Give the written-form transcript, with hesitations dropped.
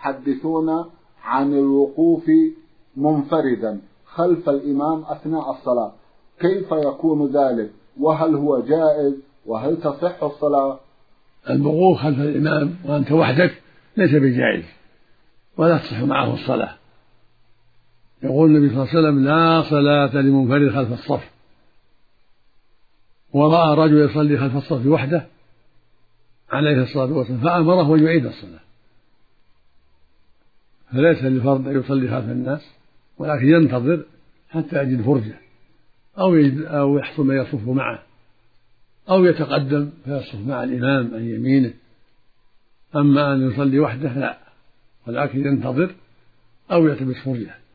يحدثون عن الوقوف منفردا خلف الإمام أثناء الصلاة، كيف يكون ذلك؟ وهل هو جائز؟ وهل تصح الصلاة؟ الوقوف خلف الإمام وأنت وحدك ليس بجائز ولا تصح معه الصلاة. يقول النبي صلى الله عليه وسلم: لا صلاة لمنفرد خلف الصف. ورأى رجل يصلي خلف الصف وحده عليه الصلاة والسلام فأمره أن يعيد الصلاة. فليس للفرد أن يصلي خلف الناس، ولكن ينتظر حتى يجد فرجة أو يحصل من يصف معه، أو يتقدم فيصف مع الإمام عن يمينه. أما أن يصلي وحده لا، ولكن ينتظر أو يلتمس فرجة.